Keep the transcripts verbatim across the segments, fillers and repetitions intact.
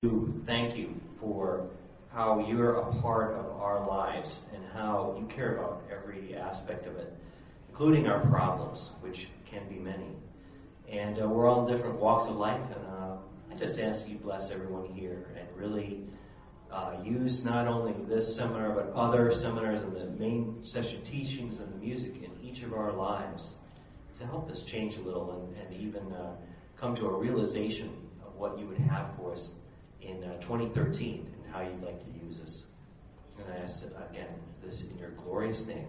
Thank you for how you're a part of our lives and how you care about every aspect of it, including our problems, which can be many. And uh, we're all in different walks of life, and uh, I just ask you bless everyone here and really uh, use not only this seminar, but other seminars and the main session teachings and the music in each of our lives to help us change a little and, and even uh, come to a realization of what you would have for us in uh, twenty thirteen and how you'd like to use us. And I ask, again, this in your glorious name.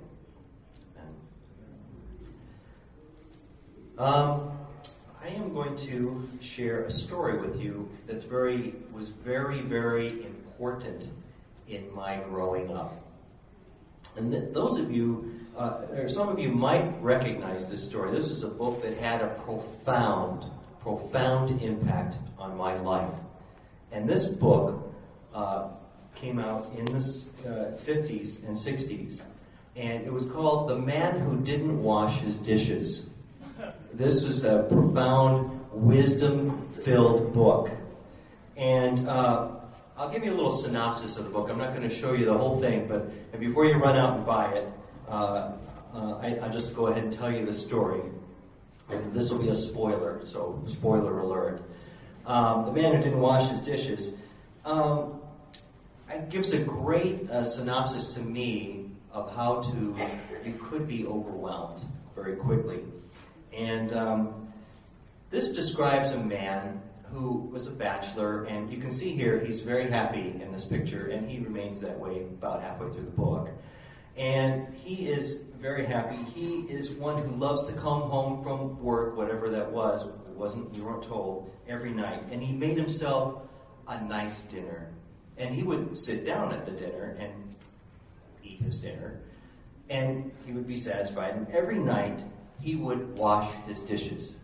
Amen. Um, I am going to share a story with you that's very, was very, very important in my growing up. And th- those of you, uh, or some of you might recognize this story. This is a book that had a profound, profound impact on my life. And this book uh, came out in the uh, fifties and sixties, and it was called The Man Who Didn't Wash His Dishes. This was a profound, wisdom-filled book. And uh, I'll give you a little synopsis of the book. I'm not going to show you the whole thing, but and before you run out and buy it, uh, uh, I, I'll just go ahead and tell you the story. And this will be a spoiler, so spoiler alert. Um, the Man Who Didn't Wash His Dishes. Um, it gives a great uh, synopsis to me of how to, you could be overwhelmed very quickly. And um, this describes a man who was a bachelor, and you can see here he's very happy in this picture, and he remains that way about halfway through the book. And he is very happy. He is one who loves to come home from work, whatever that was. It wasn't, you weren't told, every night. And he made himself a nice dinner. And he would sit down at the dinner and eat his dinner. And he would be satisfied. And every night, he would wash his dishes.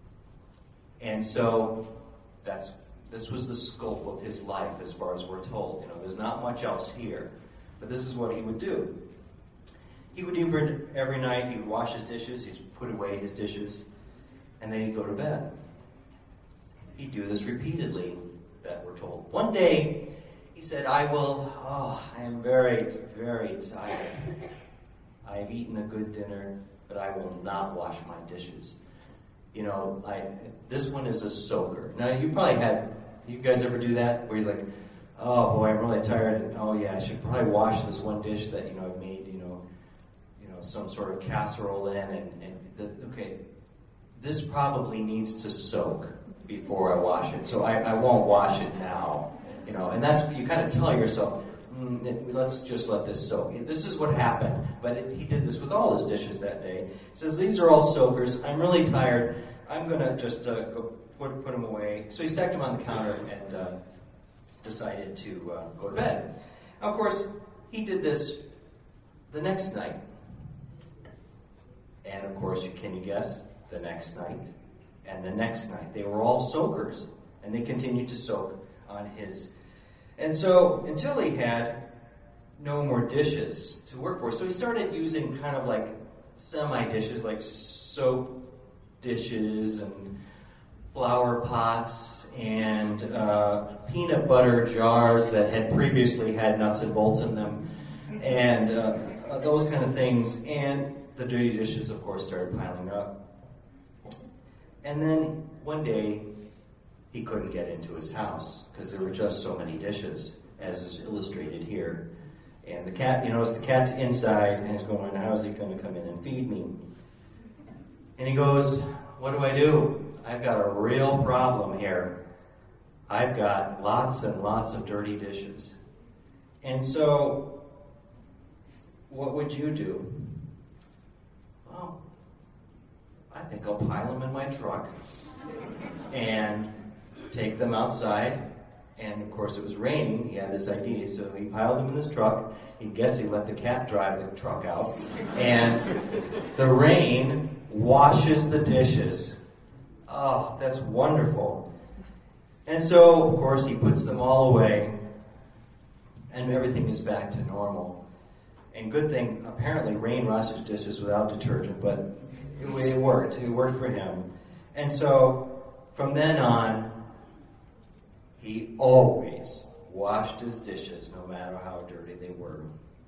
And so, that's this was the scope of his life as far as we're told. You know, there's not much else here. But this is what he would do. He would do every night, he would wash his dishes, he'd put away his dishes, and then he'd go to bed. He'd do this repeatedly, that we're told. One day, he said, I will, oh, I am very, very tired. I've eaten a good dinner, but I will not wash my dishes. You know, I this one is a soaker. Now, you probably had, you guys ever do that? Where you're like, oh boy, I'm really tired, and oh yeah, I should probably wash this one dish that, you know, I've made, you know, you know, some sort of casserole in, and, and the, okay, this probably needs to soak before I wash it, so I, I won't wash it now, you know, and that's, you kind of tell yourself, mm, let's just let this soak. This is what happened, but it, he did this with all his dishes that day. He says, these are all soakers, I'm really tired, I'm going to just uh, go put, put them away. So he stacked them on the counter and uh, decided to uh, go to bed. Of course, he did this the next night. And of course, can you guess? The next night. And the next night. They were all soakers. And they continued to soak on his. And so, until he had no more dishes to work for. So he started using kind of like semi-dishes, like soap dishes and flower pots and uh, peanut butter jars that had previously had nuts and bolts in them, and uh, those kind of things. And the dirty dishes, of course, started piling up. And then one day, he couldn't get into his house because there were just so many dishes, as is illustrated here. And the cat, you notice the cat's inside, and he's going, how's he going to come in and feed me? And he goes, what do I do? I've got a real problem here. I've got lots and lots of dirty dishes. And so, what would you do? Well, I think I'll pile them in my truck and take them outside. And of course it was raining. He had this idea, so he piled them in his truck. He guessed he let the cat drive the truck out. And the rain washes the dishes. Oh, that's wonderful. And so, of course, he puts them all away, and everything is back to normal. And good thing, apparently rain washes dishes without detergent, but it, it worked. It worked for him. And so, from then on, He always washed his dishes, no matter how dirty they were.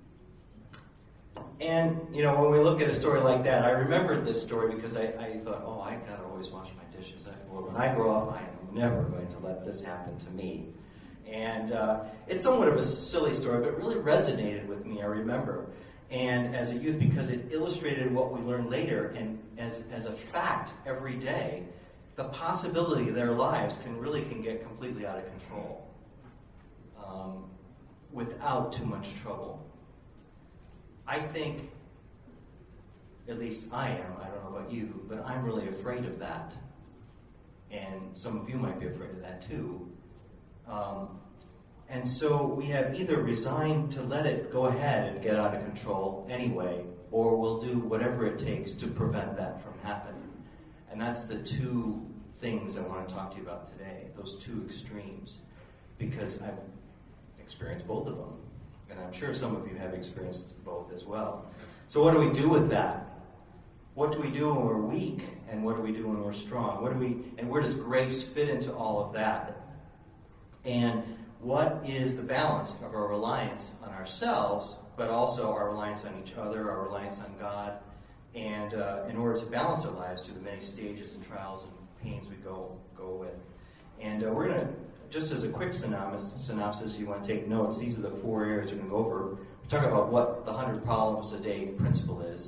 And, you know, when we look at a story like that, I remembered this story because I, I thought, oh, I gotta always wash my dishes. I, well, when I grow up, I am never going to let this happen to me. And uh, it's somewhat of a silly story, but it really resonated with me, I remember. And as a youth, because it illustrated what we learned later, and as as a fact every day, the possibility their lives can really can get completely out of control um, without too much trouble. I think, at least I am, I don't know about you, but I'm really afraid of that. And some of you might be afraid of that too. Um, and so we have either resigned to let it go ahead and get out of control anyway, or we'll do whatever it takes to prevent that from happening. And that's the two things I want to talk to you about today, those two extremes, because I've experienced both of them. And I'm sure some of you have experienced both as well. So what do we do with that? What do we do when we're weak? And what do we do when we're strong? What do we, and where does grace fit into all of that? And what is the balance of our reliance on ourselves, but also our reliance on each other, our reliance on God, and uh, in order to balance our lives through the many stages and trials and pains we go go with. And uh, we're going to, just as a quick synopsis, synopsis, you want to take notes, these are the four areas we're going to go over. We're talking about what the one hundred problems a day principle is.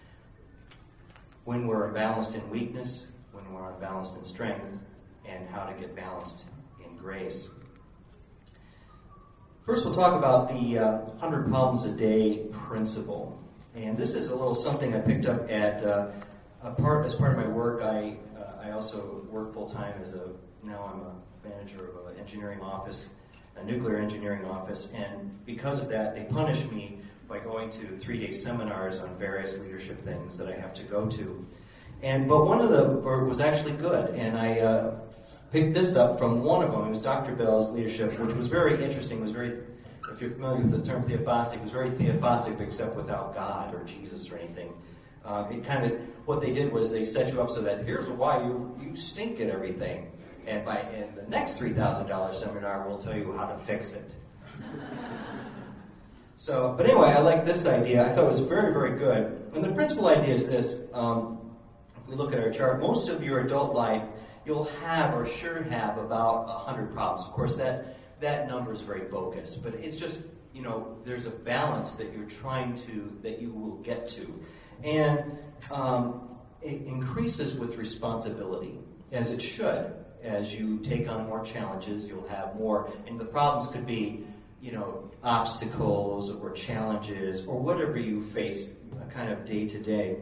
When we're balanced in weakness, when we're unbalanced in strength, and how to get balanced in grace. First, we'll talk about the uh, one hundred problems a day principle. And this is a little something I picked up at uh, a part as part of my work. I uh, I also work full time as a now I'm a manager of an engineering office, a nuclear engineering office, and because of that, they punish me by going to three-day seminars on various leadership things that I have to go to. And but one of them was actually good, and I uh, picked this up from one of them. It was Doctor Bell's leadership, which was very interesting. It was very, if you're familiar with the term theophostic, it was very theophostic, except without God or Jesus or anything. Uh, it kind of, what they did was they set you up so that here's why you you stink at everything, and by in the next three thousand dollars seminar, we'll tell you how to fix it. So, but anyway, I like this idea. I thought it was very, very good. And the principal idea is this. Um, if we look at our chart, most of your adult life, you'll have or sure have about one hundred problems. Of course, that that number is very bogus, but it's just, you know, there's a balance that you're trying to, that you will get to. And um, it increases with responsibility, as it should. As you take on more challenges, you'll have more, and the problems could be, you know, obstacles or challenges or whatever you face kind of day to day.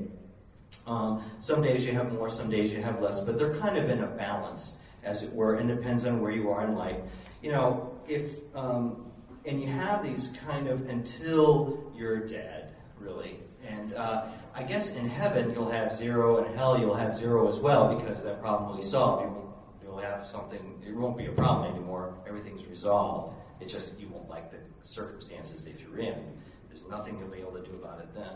Um, some days you have more, some days you have less, but they're kind of in a balance, as it were, and it depends on where you are in life. You know, if, um, and you have these kind of until you're dead, really. And uh, I guess in heaven you'll have zero, and hell you'll have zero as well, because that problem will be solved. You won't, you'll have something, it won't be a problem anymore, everything's resolved. It's just you won't like the circumstances that you're in. There's nothing you'll be able to do about it then.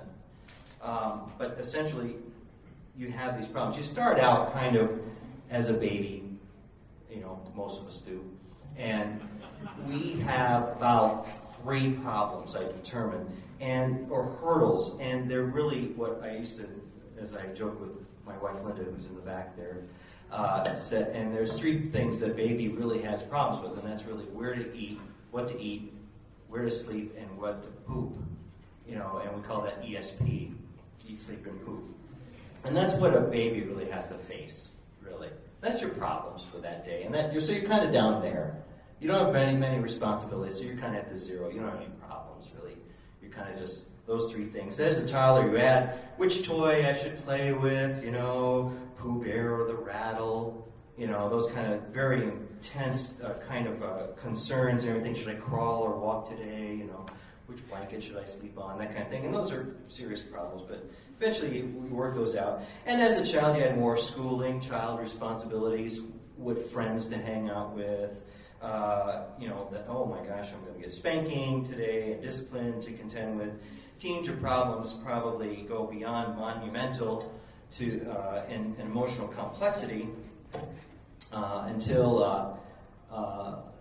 Um, but essentially, you have these problems. You start out kind of as a baby, you know, most of us do. And we have about three problems, I determined, and or hurdles. And they're really what I used to, as I joke with my wife Linda, who's in the back there, uh, said, and there's three things that baby really has problems with, and that's really where to eat, what to eat, where to sleep, and what to poop. You know, and we call that E S P, eat, sleep, and poop. And that's what a baby really has to face, really. That's your problems for that day. And that you're so you're kind of down there. You don't have many, many responsibilities, so you're kind of at the zero. You don't have any problems, really. You're kind of just those three things. As a toddler, you add which toy I should play with, you know, Pooh Bear or the rattle, you know, those kind of very intense uh, kind of uh, concerns and everything. Should I crawl or walk today? You know, which blanket should I sleep on? That kind of thing. And those are serious problems, but eventually we work those out. And as a child, you had more schooling, child responsibilities, what friends to hang out with. Uh, you know, that, oh my gosh, I'm going to get spanking today, and discipline to contend with. Teenager problems probably go beyond monumental to uh, and, and emotional complexity uh, until uh, uh,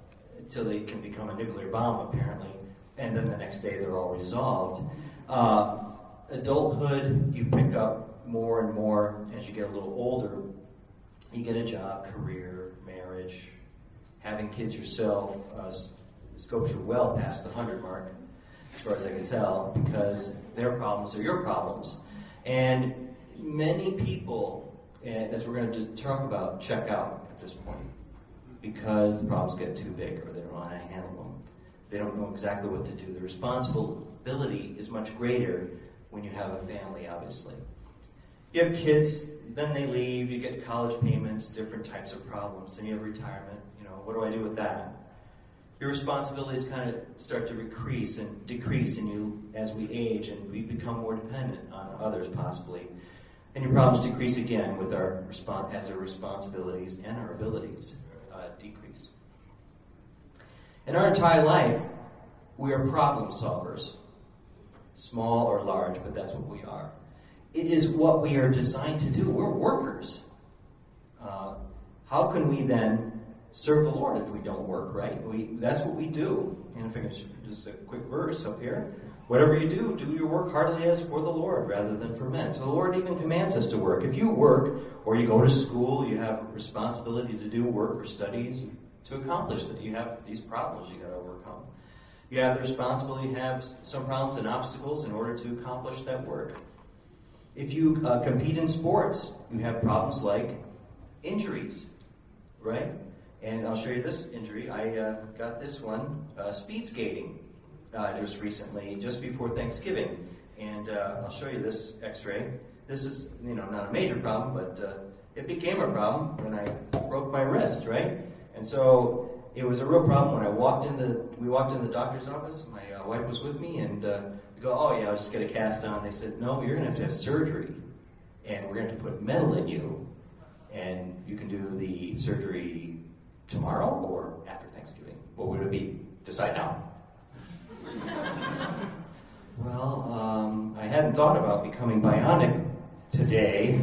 till they can become a nuclear bomb, apparently, and then the next day they're all resolved. Uh, adulthood, you pick up more and more as you get a little older. You get a job, career, marriage, having kids yourself, uh, scopes are well past the hundred mark, as far as I can tell, because their problems are your problems. And many people, as we're going to just talk about, check out at this point because the problems get too big or they don't know how to handle them. They don't know exactly what to do. The responsibility is much greater when you have a family, obviously. You have kids, then they leave, you get college payments, different types of problems, and you have retirement. You know, what do I do with that? Your responsibilities kind of start to decrease and decrease and you, as we age, and we become more dependent on others, possibly. And your problems decrease again with our respons- as our responsibilities and our abilities uh, decrease. In our entire life, we are problem solvers, small or large, but that's what we are. It is what we are designed to do. We're workers. Uh, how can we then serve the Lord if we don't work, right? We, that's what we do. And if I can just a quick verse up here. Whatever you do, do your work heartily as for the Lord rather than for men. So the Lord even commands us to work. If you work or you go to school, you have a responsibility to do work or studies to accomplish that. You have these problems you got to overcome. You have the responsibility to have some problems and obstacles in order to accomplish that work. If you uh, compete in sports, you have problems like injuries, right? And I'll show you this injury. I uh, got this one, uh, speed skating, uh, just recently, just before Thanksgiving. And uh, I'll show you this x-ray. This is, you know, not a major problem, but uh, it became a problem when I broke my wrist, right? And so it was a real problem when I walked in the, we walked in the doctor's office. My uh, wife was with me, and uh, we go, oh yeah, I'll just get a cast on. They said, no, you're going to have to have surgery, and we're going to have to put metal in you, and you can do the surgery tomorrow or after Thanksgiving. What would it be? Decide now. Well, um, I hadn't thought about becoming bionic today.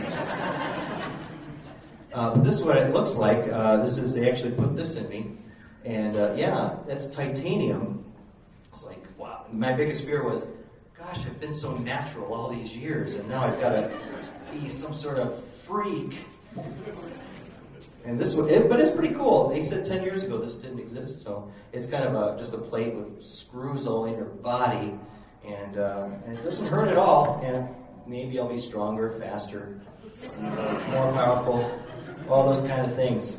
uh, but this is what it looks like. Uh, this is, they actually put this in me. And uh, yeah, that's titanium. It's like, wow. My biggest fear was, gosh, I've been so natural all these years, and now I've got to be some sort of freak. And this was, it, but it's pretty cool. They said ten years ago this didn't exist, so it's kind of a, just a plate with screws all in your body, and, uh, and it doesn't hurt at all. And maybe I'll be stronger, faster, more powerful, all those kind of things.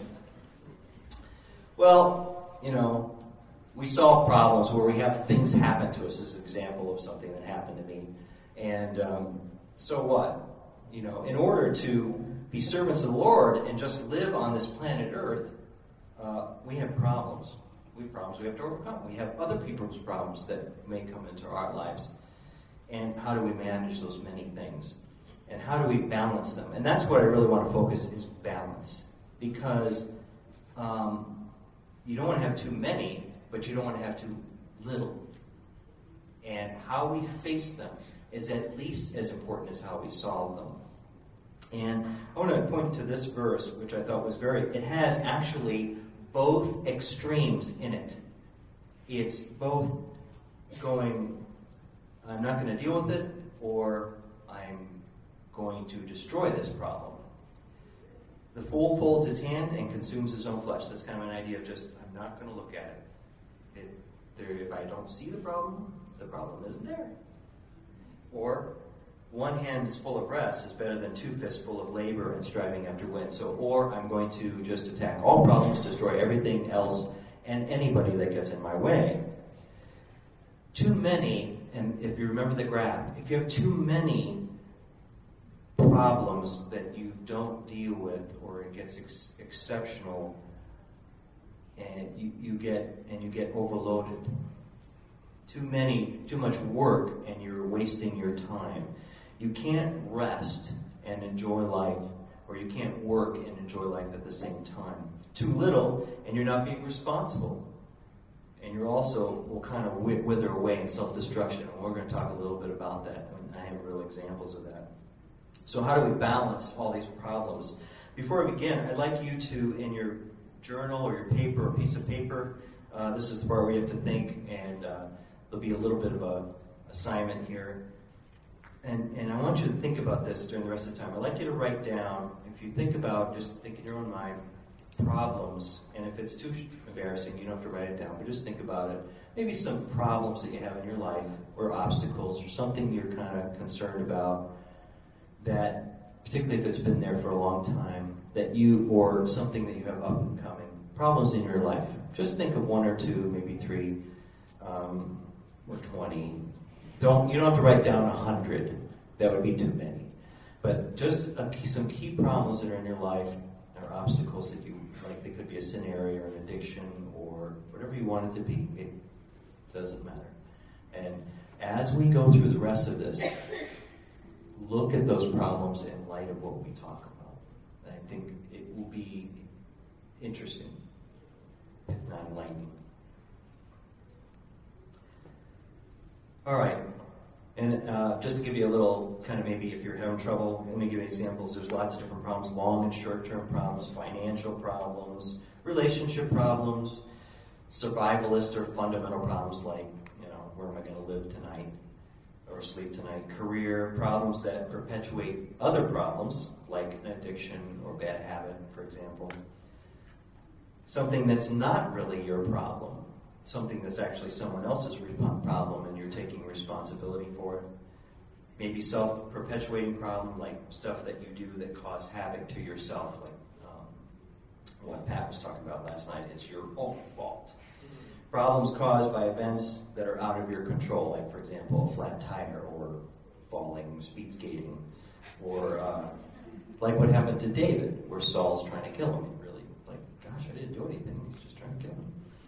Well, you know, we solve problems where we have things happen to us. This is an example of something that happened to me. And um, so what? You know, in order to be servants of the Lord and just live on this planet Earth, uh, we have problems. We have problems we have to overcome. We have other people's problems that may come into our lives. And how do we manage those many things? And how do we balance them? And that's what I really want to focus is balance. Because um, you don't want to have too many, but you don't want to have too little. And how we face them is at least as important as how we solve them. And I want to point to this verse, which I thought was very, it has actually both extremes in it. It's both going, I'm not going to deal with it, or I'm going to destroy this problem. The fool folds his hand and consumes his own flesh. That's kind of an idea of just, I'm not going to look at it. it there, if I don't see the problem, the problem isn't there. Or, one hand is full of rest is better than two fists full of labor and striving after wind. So, or I'm going to just attack all problems, destroy everything else, and anybody that gets in my way. Too many, and if you remember the graph, if you have too many problems that you don't deal with, or it gets ex- exceptional, and you, you get and you get overloaded. Too many, too much work, and you're wasting your time. You can't rest and enjoy life, or you can't work and enjoy life at the same time. Too little, and you're not being responsible. And you're also will kind of wither away in self-destruction. And we're going to talk a little bit about that. I have real examples of that. So how do we balance all these problems? Before I begin, I'd like you to, in your journal or your paper or piece of paper, Uh, this is the part where you have to think, and uh, there'll be a little bit of a assignment here. And and I want you to think about this during the rest of the time. I'd like you to write down, if you think about, just think in your own mind, problems, and if it's too embarrassing, you don't have to write it down, but just think about it. Maybe some problems that you have in your life, or obstacles, or something you're kind of concerned about, that, particularly if it's been there for a long time, that you, or something that you have up and coming, problems in your life. Just think of one or two, maybe three, um, or twenty. Don't, you don't have to write down a hundred. That would be too many. But just a, some key problems that are in your life, or obstacles that you, like they could be a sin area or an addiction or whatever you want it to be. It doesn't matter. And as we go through the rest of this, look at those problems in light of what we talk about. And I think it will be interesting, if not enlightening. All right. And uh, just to give you a little kind of maybe if you're having trouble, let me give you examples. There's lots of different problems, long and short-term problems, financial problems, relationship problems, survivalist or fundamental problems like, you know, where am I going to live tonight or sleep tonight? Career problems that perpetuate other problems like an addiction or bad habit, for example. Something that's not really your problem. Something that's actually someone else's problem and you're taking responsibility for it. Maybe self-perpetuating problem, like stuff that you do that cause havoc to yourself, like um, what Pat was talking about last night. It's your own fault. Problems caused by events that are out of your control, like, for example, a flat tire or falling, speed skating, or uh, like what happened to David, where Saul's trying to kill him. He really, like, gosh, I didn't do anything. He's just trying to kill him.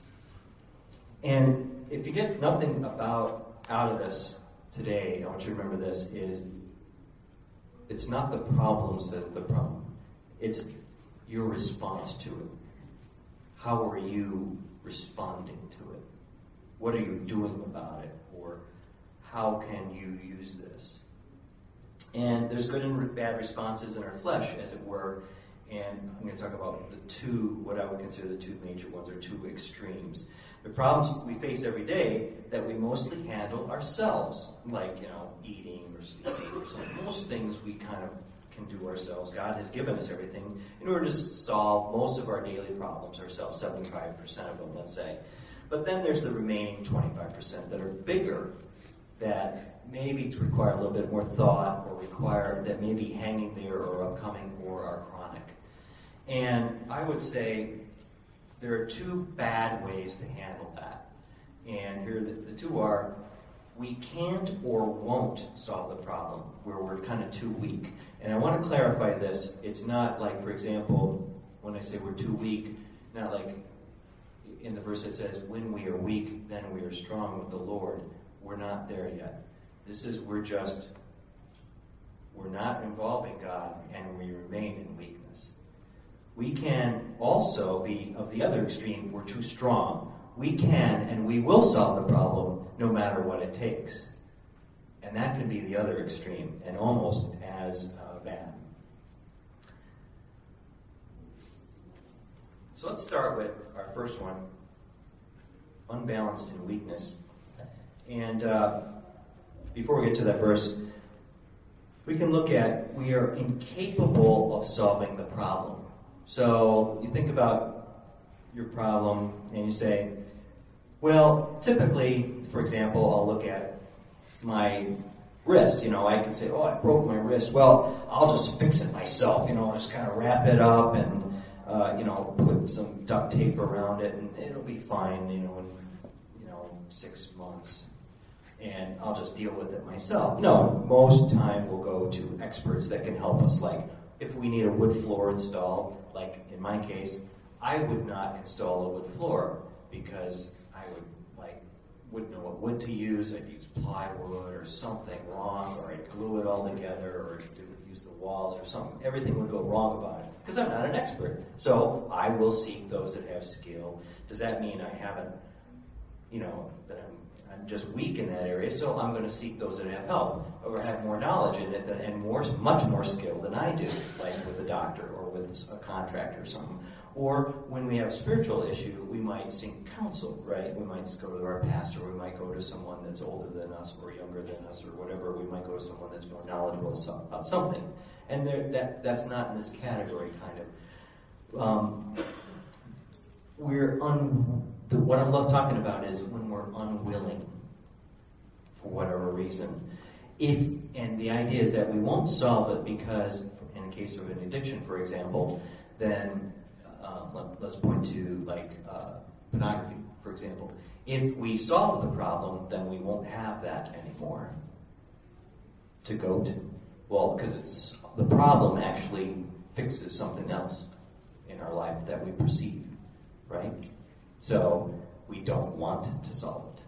And if you get nothing about out of this today, I want you to remember this, is it's not the problems that are the problem. It's your response to it. How are you responding to it? What are you doing about it? Or how can you use this? And there's good and bad responses in our flesh, as it were. And I'm going to talk about the two, what I would consider the two major ones, or two extremes. The problems we face every day that we mostly handle ourselves, like, you know, eating or sleeping or something. Most things we kind of can do ourselves. God has given us everything in order to solve most of our daily problems ourselves, seventy-five percent of them, let's say. But then there's the remaining twenty-five percent that are bigger, that maybe require a little bit more thought, or require that may be hanging there or upcoming or are chronic. And I would say there are two bad ways to handle that. And here the, the two are, we can't or won't solve the problem where we're kind of too weak. And I want to clarify this. It's not like, for example, when I say we're too weak, not like in the verse it says, when we are weak, then we are strong with the Lord. We're not there yet. This is, we're just, we're not involving God, and we remain in weakness. We can also be of the other extreme, we're too strong. We can and we will solve the problem no matter what it takes. And that can be the other extreme, and almost as uh, bad. So let's start with our first one, unbalanced in weakness. And uh, before we get to that verse, we can look at, we are incapable of solving the problem. So you think about your problem and you say, well, typically, for example, I'll look at my wrist. You know, I can say, oh, I broke my wrist. Well, I'll just fix it myself. You know, just kind of wrap it up and, uh, you know, put some duct tape around it and it'll be fine, you know, in, you know, six months. And I'll just deal with it myself. No, most time we'll go to experts that can help us. Like, if we need a wood floor installed, like in my case, I would not install a wood floor because I would, like, wouldn't know what wood to use. I'd use plywood or something wrong, or I'd glue it all together, or do, use the walls or something. Everything would go wrong about it because I'm not an expert. So I will seek those that have skill. Does that mean I haven't you know, that I'm I'm just weak in that area, so I'm going to seek those that have help or have more knowledge in it than, and more, much more skill than I do, like with a doctor or with a contractor or something. Or when we have a spiritual issue, we might seek counsel, right? We might go to our pastor, we might go to someone that's older than us or younger than us or whatever. We might go to someone that's more knowledgeable about something. And there, that that's not in this category, kind of. Um, we're un. The, what I'm talking about is when we're unwilling, for whatever reason. If and the idea is that we won't solve it because, in the case of an addiction, for example, then uh, let, let's point to like uh, pornography, for example. If we solve the problem, then we won't have that anymore to go to. Well, because it's the problem actually fixes something else in our life that we perceive, right? So we don't want to solve it.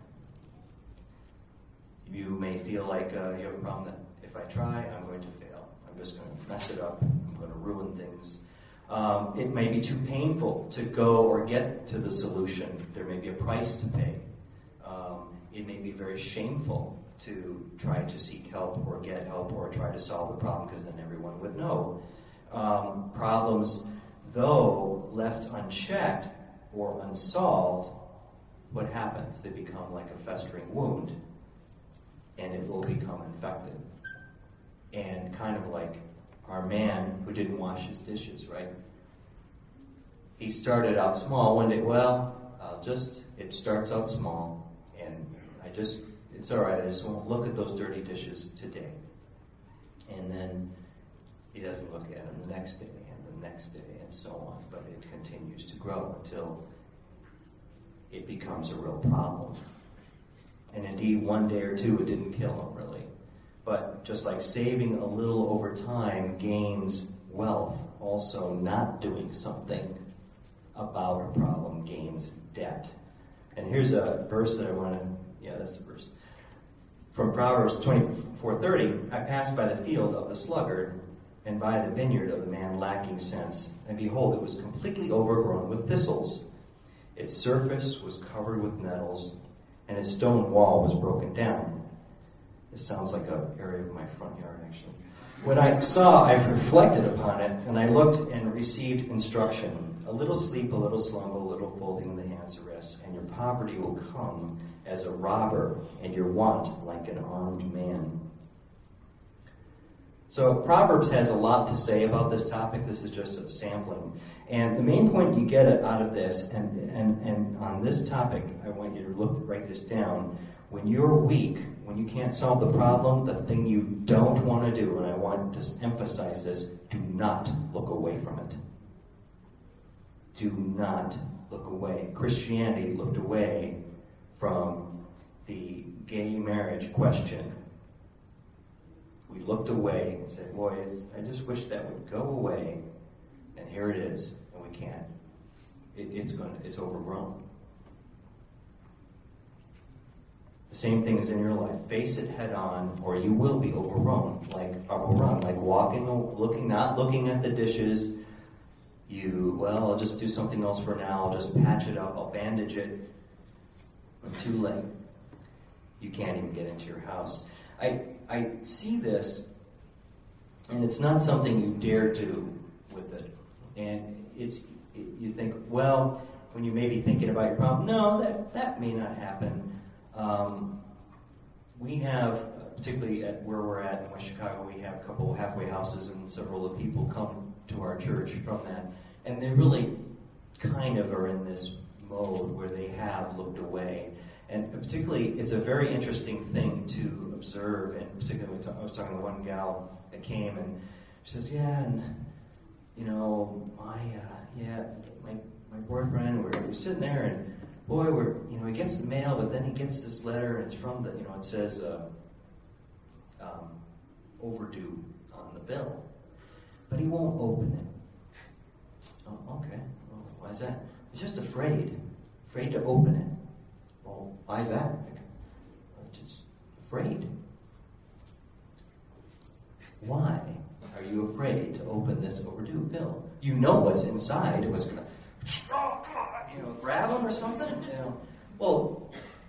You may feel like uh, you have a problem that if I try, I'm going to fail. I'm just going to mess it up. I'm going to ruin things. Um, it may be too painful to go or get to the solution. There may be a price to pay. Um, it may be very shameful to try to seek help or get help or try to solve the problem because then everyone would know. Um, problems, though left unchecked or unsolved, what happens? They become like a festering wound, and it will become infected. And kind of like our man who didn't wash his dishes, right? He started out small one day. Well, I'll just, it starts out small, and I just, it's all right, I just won't look at those dirty dishes today. And then he doesn't look at them the next day, and the next day, and so on. But it continues to grow until it becomes a real problem. And indeed, one day or two, it didn't kill him, really. But just like saving a little over time gains wealth, also not doing something about a problem gains debt. And here's a verse that I want to, yeah, that's the verse. From Proverbs twenty-four thirty, I passed by the field of the sluggard and by the vineyard of the man lacking sense, and behold, it was completely overgrown with thistles. Its surface was covered with nettles, and its stone wall was broken down. This sounds like an area of my front yard, actually. When I saw, I reflected upon it, and I looked and received instruction. A little sleep, a little slumber, a little folding of the hands to rest, and your poverty will come as a robber, and your want like an armed man. So Proverbs has a lot to say about this topic. This is just a sampling. And the main point you get out of this, and, and, and on this topic, I want you to look, write this down. When you're weak, when you can't solve the problem, the thing you don't want to do, and I want to emphasize this, do not look away from it. Do not look away. Christianity looked away from the gay marriage question. We looked away and said, boy, I just wish that would go away. And here it is, and we can't. It, it's going. It's overgrown. The same thing is in your life. Face it head on, or you will be overrun, like overrun, like walking, looking, not looking at the dishes. You, well, I'll just do something else for now. I'll just patch it up. I'll bandage it. I'm too late. You can't even get into your house. I I see this, and it's not something you dare do with it. And it's it, you think, well, when you may be thinking about your problem, no, that that may not happen. Um, we have, particularly at where we're at in West Chicago, we have a couple of halfway houses, and several of the people come to our church from that, and they really kind of are in this mode where they have looked away. And particularly, it's a very interesting thing to observe, and particularly, I was talking to one gal that came, and she says, yeah, and, you know, my, uh, yeah, my my boyfriend, we're, we're sitting there, and boy, we're, you know, he gets the mail, but then he gets this letter, and it's from the, you know, it says, uh, um, overdue on the bill, but he won't open it. Oh, okay, well, why is that? He's just afraid, afraid to open it. Well, why is that? I'm just afraid. Why are you afraid to open this overdue bill? You know what's inside. It was going to, you know, grab him or something. You know. Well,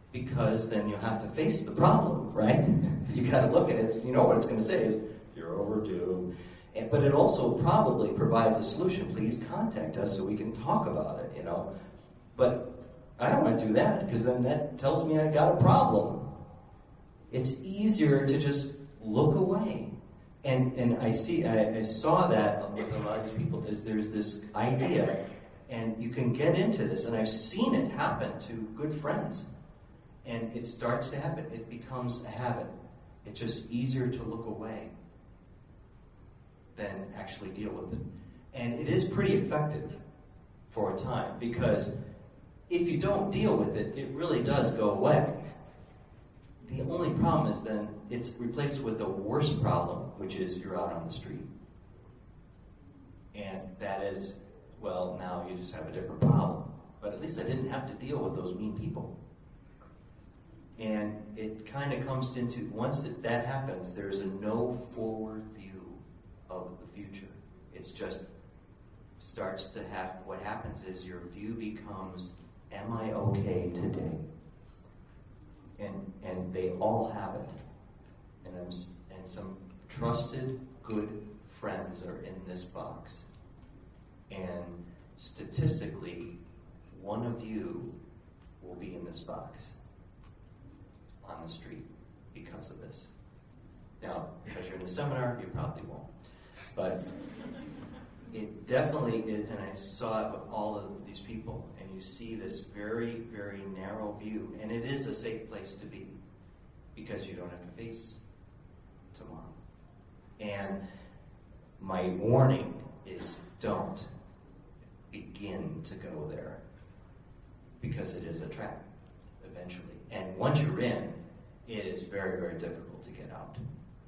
because then you'll have to face the problem, right? You got to look at it. You know what it's going to say is, you're overdue. And, but it also probably provides a solution. Please contact us so we can talk about it, you know. But I don't want to do that, because then that tells me I got a problem. It's easier to just look away. And and I see, I, I saw that with a lot of these people, is there's this idea, and you can get into this, and I've seen it happen to good friends. And it starts to happen. It becomes a habit. It's just easier to look away than actually deal with it. And it is pretty effective for a time, because if you don't deal with it, it really does go away. The only problem is then it's replaced with a worse problem, which is you're out on the street. And that is, well, now you just have a different problem. But at least I didn't have to deal with those mean people. And it kind of comes into, once that, that happens, there's a no forward view of the future. It's just starts to have, what happens is your view becomes, am I okay today? And and they all have it. And I'm, and some trusted, good friends are in this box. And statistically, one of you will be in this box on the street because of this. Now, because you're in the seminar, you probably won't. But it definitely is, and I saw it with all of these people, and you see this very, very narrow view, and it is a safe place to be, because you don't have to face tomorrow. And my warning is, don't begin to go there, because it is a trap, eventually. And once you're in, it is very, very difficult to get out.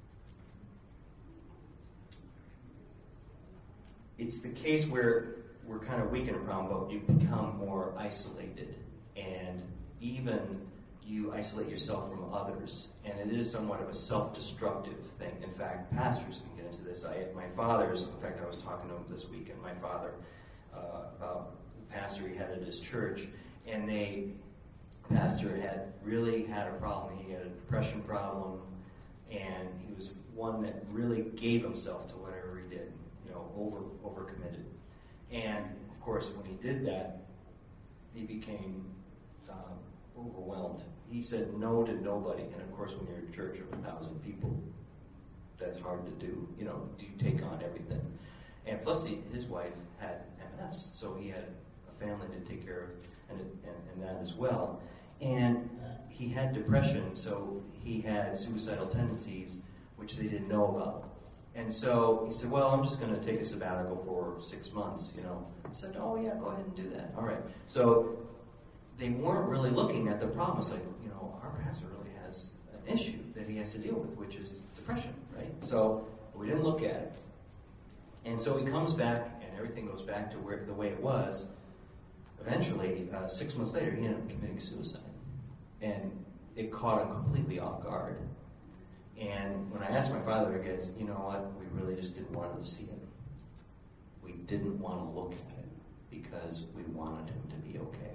It's the case where we're kind of weak in a problem, but you become more isolated. And even you isolate yourself from others. And it is somewhat of a self-destructive thing. In fact, pastors can get into this. I, my father's, in fact, I was talking to him this week, and my father, uh, uh, the pastor he had at his church, and they... pastor had really had a problem. He had a depression problem, and he was one that really gave himself to whatever he did, you know, over overcommitted. And of course, when he did that, he became um, overwhelmed. He said no to nobody, and of course, when you're in a church of a thousand people, that's hard to do. You know, you take on everything. And plus, he, his wife had M S, so he had a family to take care of, and and, and that as well. And he had depression, so he had suicidal tendencies, which they didn't know about. And so he said, well, I'm just going to take a sabbatical for six months, you know. I said, oh, yeah, go ahead and do that. All right. So they weren't really looking at the problem. It's like, you know, our pastor really has an issue that he has to deal with, which is depression, right? So we didn't look at it. And so he comes back, and everything goes back to where the way it was. Eventually, uh, six months later, he ended up committing suicide. And it caught him completely off guard. And when I asked my father, I guess, you know what, we really just didn't want to see it. We didn't want to look at it because we wanted him to be okay.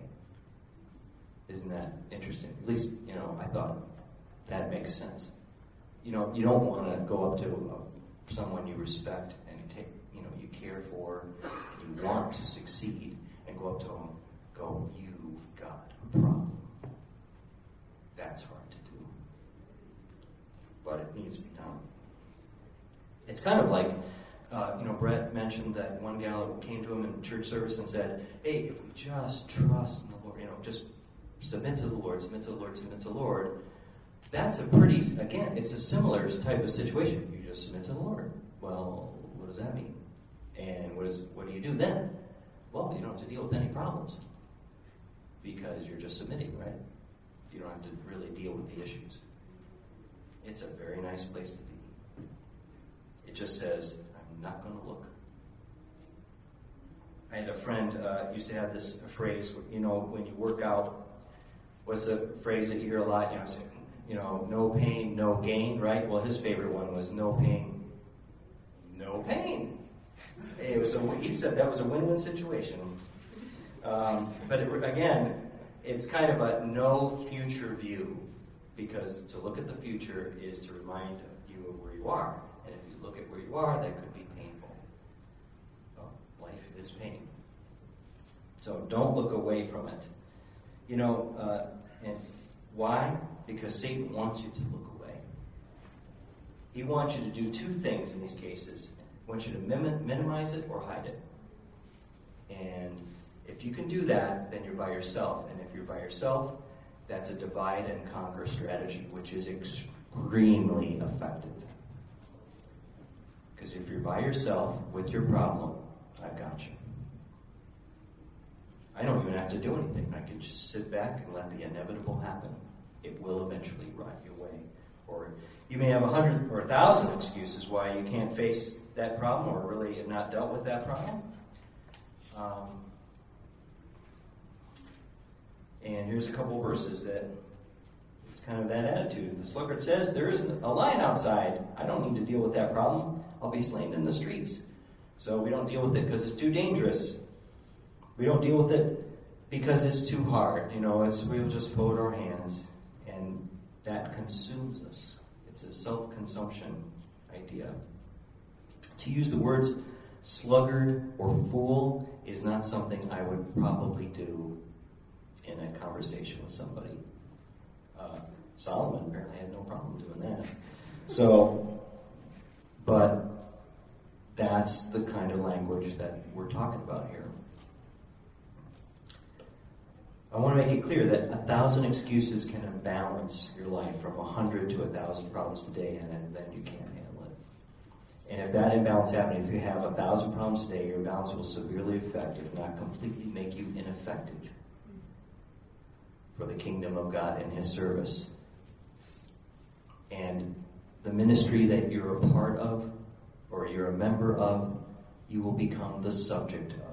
Isn't that interesting? At least, you know, I thought that makes sense. You know, you don't want to go up to uh, someone you respect and take, you know, you care for, and you want to succeed, and go up to them, go, you've got a problem. That's hard to do. But it needs to be done. It's kind of like, uh, you know, Brett mentioned that one gal came to him in church service and said, hey, if we just trust in the Lord, you know, just submit to the Lord, submit to the Lord, submit to the Lord, that's a pretty, again, it's a similar type of situation. You just submit to the Lord. Well, what does that mean? And what is what do you do then? Well, you don't have to deal with any problems because you're just submitting, right? You don't have to really deal with the issues. It's a very nice place to be. It just says, I'm not going to look. I had a friend uh, used to have this phrase, you know, when you work out, what's the phrase that you hear a lot? You know, say, you know, no pain, no gain, right? Well, his favorite one was no pain, no pain. It was a, he said that was a win-win situation. Um, but it, again, it's kind of a no future view, because to look at the future is to remind you of where you are. And if you look at where you are, that could be painful. Well, life is pain. So don't look away from it. You know, uh, and why? Because Satan wants you to look away. He wants you to do two things in these cases. He wants you to mim- minimize it or hide it. And if you can do that, then you're by yourself. And if you're by yourself, that's a divide and conquer strategy, which is extremely effective. Because if you're by yourself with your problem, I've got you. I don't even have to do anything. I can just sit back and let the inevitable happen. It will eventually rot you away. Or you may have a hundred or a thousand excuses why you can't face that problem or really have not dealt with that problem. Um, and here's a couple verses that it's kind of that attitude. The sluggard says, there is a lion outside. I don't need to deal with that problem. I'll be slain in the streets. So we don't deal with it because it's too dangerous. We don't deal with it because it's too hard. You know, it's, we'll just fold our hands, and that consumes us. It's a self-consumption idea. To use the words sluggard or fool is not something I would probably do in a conversation with somebody. Uh, Solomon apparently had no problem doing that. So, but that's the kind of language that we're talking about here. I want to make it clear that a thousand excuses can imbalance your life from a hundred to a thousand problems today, and then you can't handle it. And if that imbalance happens, if you have a thousand problems today, your imbalance will severely affect, if not completely make you ineffective for the kingdom of God and His service. And the ministry that you're a part of, or you're a member of, you will become the subject of.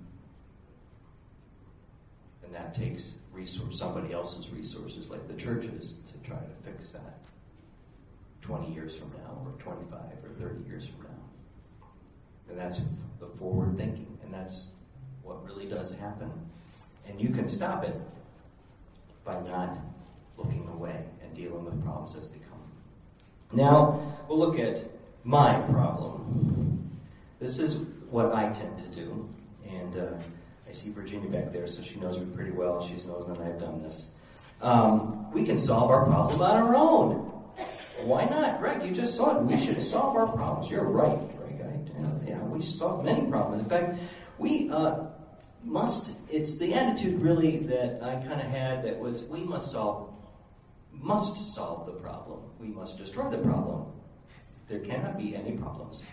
And that takes resource, somebody else's resources, like the churches, to try to fix that twenty years from now, or twenty-five, or thirty years from now. And that's the forward thinking, and that's what really does happen. And you can stop it by not looking away and dealing with problems as they come. Now, we'll look at my problem. This is what I tend to do, and uh, I see Virginia back there, so she knows me pretty well. She knows that I've done this. Um, we can solve our problem on our own. Why not? Greg, you just saw it. We should solve our problems. You're right, Greg. I, yeah, we solve many problems. In fact, we uh, must, it's the attitude really that I kind of had that was, we must solve, must solve the problem. We must destroy the problem. There cannot be any problems.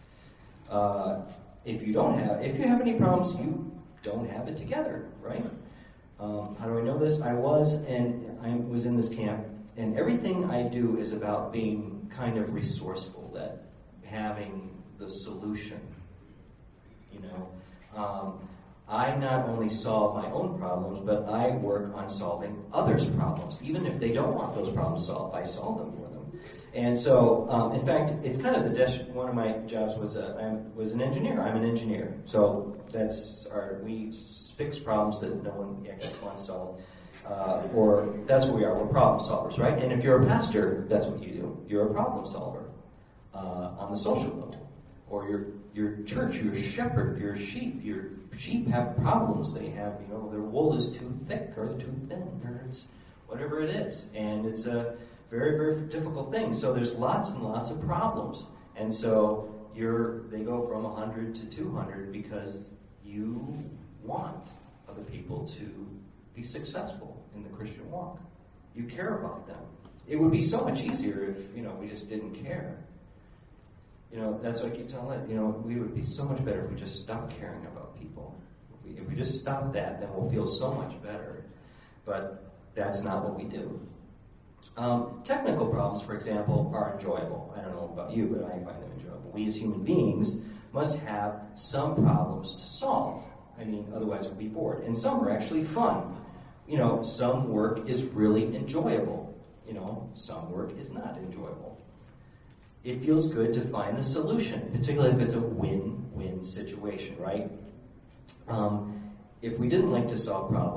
Uh, if you don't have, if you have any problems, you don't have it together, right? Um, how do I know this? I was, and I was in this camp, and everything I do is about being kind of resourceful, that having the solution, you know. Um, I not only solve my own problems, but I work on solving others' problems. Even if they don't want those problems solved, I solve them for them. And so, um, in fact, it's kind of the desk. One of my jobs was a, I was an engineer. I'm an engineer, so that's our. We fix problems that no one actually wants solved, uh, or that's what we are. We're problem solvers, right? And if you're a pastor, that's what you do. You're a problem solver uh, on the social level, or your your church. You're a shepherd. You're a sheep. Your sheep have problems. They have, you know, their wool is too thick or too thin, or it's whatever it is, and it's a very, very difficult thing. So there's lots and lots of problems. And so you're they go from one hundred to two hundred because you want other people to be successful in the Christian walk. You care about them. It would be so much easier if, you know, we just didn't care. You know, that's what I keep telling it. You know, we would be so much better if we just stopped caring about people. If we, if we just stop that, then we'll feel so much better. But that's not what we do. Um, technical problems, for example, are enjoyable. I don't know about you, but I find them enjoyable. We as human beings must have some problems to solve. I mean, otherwise we'd be bored. And some are actually fun. You know, some work is really enjoyable. You know, some work is not enjoyable. It feels good to find the solution, particularly if it's a win-win situation, right? Um, if we didn't like to solve problems,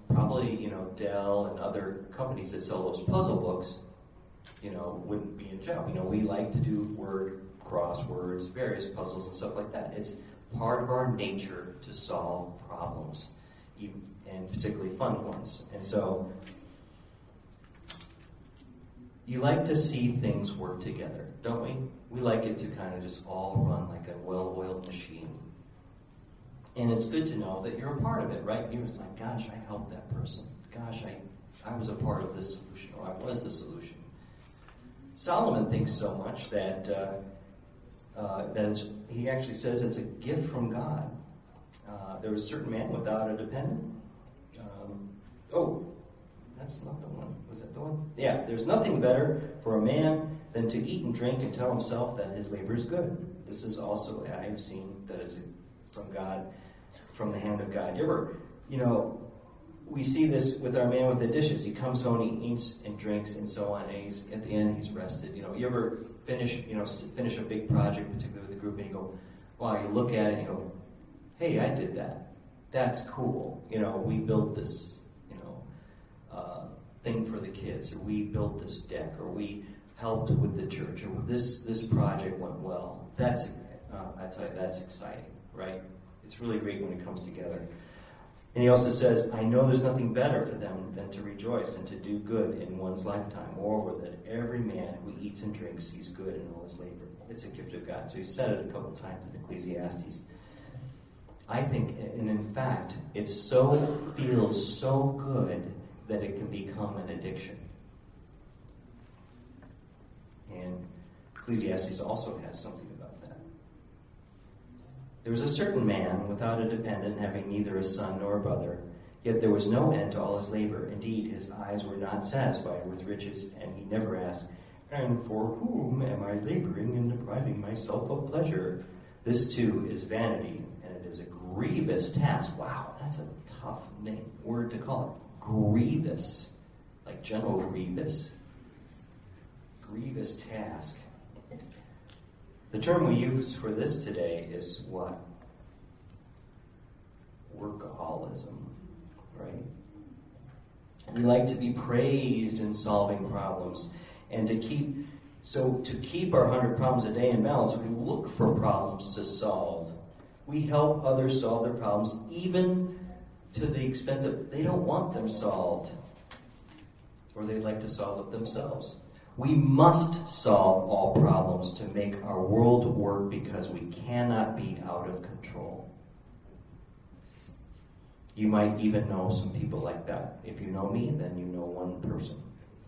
probably, you know, Dell and other companies that sell those puzzle books, you know, wouldn't be in jail. You know, we like to do word crosswords, various puzzles and stuff like that. It's part of our nature to solve problems, even, and particularly fun ones. And so, you like to see things work together, don't we? We like it to kind of just all run like a well-oiled machine. And it's good to know that you're a part of it, right? You're just like, gosh, I helped that person. Gosh, I, I was a part of this solution, or I was the solution. Solomon thinks so much that uh, uh, that it's, he actually says it's a gift from God. Uh, there was a certain man without a dependent. Um, oh, that's not the one. Was that the one? Yeah, there's nothing better for a man than to eat and drink and tell himself that his labor is good. This is also, I have seen that is from God, from the hand of God. You ever, you know, we see this with our man with the dishes. He comes home, he eats and drinks and so on, and he's, at the end he's rested. You know, you ever finish, you know, finish a big project, particularly with a group, and you go, wow, you look at it and you go, hey, I did that. That's cool. You know, we built this, you know, uh, thing for the kids, or we built this deck, or we helped with the church, or this this project went well. That's, uh, I tell you, that's exciting, right? It's really great when it comes together. And he also says, I know there's nothing better for them than to rejoice and to do good in one's lifetime. Moreover, that every man who eats and drinks sees good in all his labor. It's a gift of God. So he said it a couple times in Ecclesiastes. I think, and in fact, it so feels so good that it can become an addiction. And Ecclesiastes also has something about that. There was a certain man without a dependent, having neither a son nor a brother, yet there was no end to all his labor. Indeed, his eyes were not satisfied with riches, and he never asked, and for whom am I laboring and depriving myself of pleasure? This too is vanity, and it is a grievous task. Wow, that's a tough name, word to call it. Grievous, like General Grievous. Grievous task. The term we use for this today is what? Workaholism, right? We like to be praised in solving problems, and to keep so to keep our hundred problems a day in balance, we look for problems to solve. We help others solve their problems, even to the expense of they don't want them solved, or they'd like to solve it themselves. We must solve all problems to make our world work because we cannot be out of control. You might even know some people like that. If you know me, then you know one person.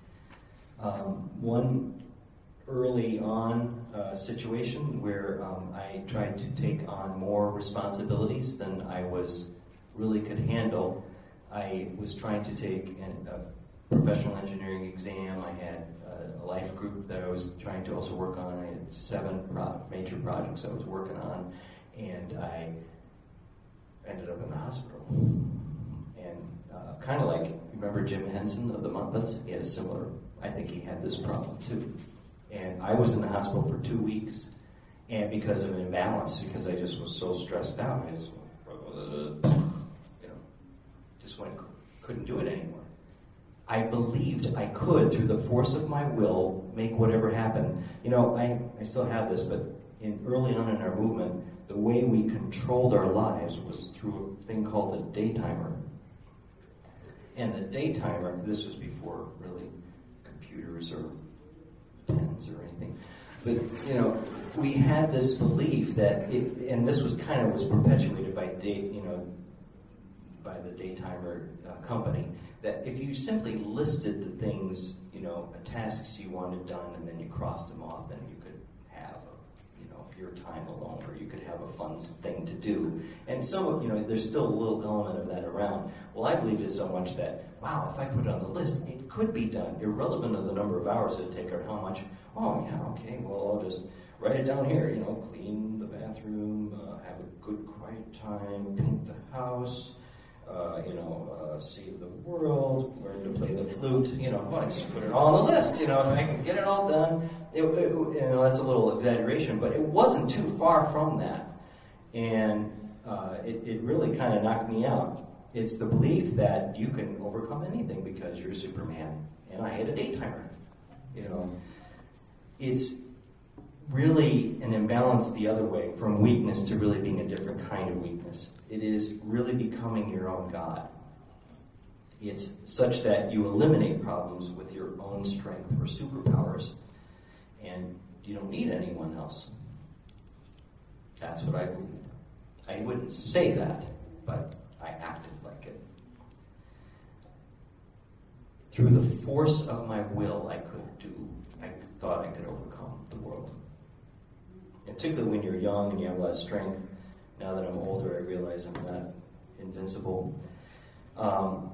Um, one early on uh, situation where um, I tried to take on more responsibilities than I was really could handle. I was trying to take an, a professional engineering exam. I had a life group that I was trying to also work on. I had seven pro- major projects I was working on, and I ended up in the hospital. And uh, kind of like, remember Jim Henson of the Muppets? He had a similar, I think he had this problem too. And I was in the hospital for two weeks, and because of an imbalance, because I just was so stressed out, I just went, you know, just went, couldn't do it anymore. I believed I could, through the force of my will, make whatever happen. You know, I, I still have this, but in early on in our movement, the way we controlled our lives was through a thing called a day timer. And the day timer, this was before really computers or pens or anything, but, you know, we had this belief that, it, and this was kind of was perpetuated by day, you know, by the day timer uh, company, that if you simply listed the things, you know, tasks you wanted done, and then you crossed them off, then you could have, a, you know, your time alone, or you could have a fun thing to do. And some, you know, there's still a little element of that around. Well, I believed it so much that, wow, if I put it on the list, it could be done, irrelevant of the number of hours it would take or how much. Oh, yeah, okay, well, I'll just write it down here, you know, clean the bathroom, uh, have a good quiet time, paint the house, Uh, you know, uh, save the world, learn to play the flute, you know, well, I just put it all on the list, you know, if I can get it all done. It, it, you know, that's a little exaggeration, but it wasn't too far from that. And uh, it, it really kind of knocked me out. It's the belief that you can overcome anything because you're Superman, and I had a daytimer. You know, it's really an imbalance the other way, from weakness to really being a different kind of weakness. It is really becoming your own God. It's such that you eliminate problems with your own strength or superpowers, and you don't need anyone else. That's what I believed. I wouldn't say that, but I acted like it. Through the force of my will, I could do, I thought I could overcome the world. And particularly when you're young and you have a lot of strength. Now that I'm older, I realize I'm not invincible. Um,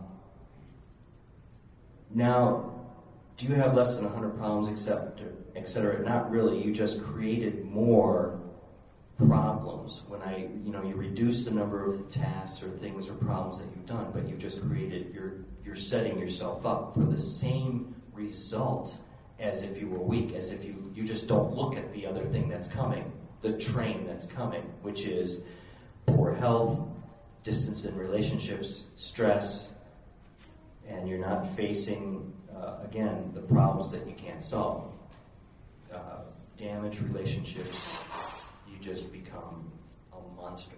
now, do you have less than one hundred pounds, except, et cetera? Not really. You just created more problems. When I, you know, you reduce the number of tasks or things or problems that you've done, but you've just created, you're, you're setting yourself up for the same result as if you were weak, as if you, you just don't look at the other thing that's coming, the train that's coming, which is poor health, distance in relationships, stress, and you're not facing, uh, again, the problems that you can't solve. Uh, damaged relationships, you just become a monster.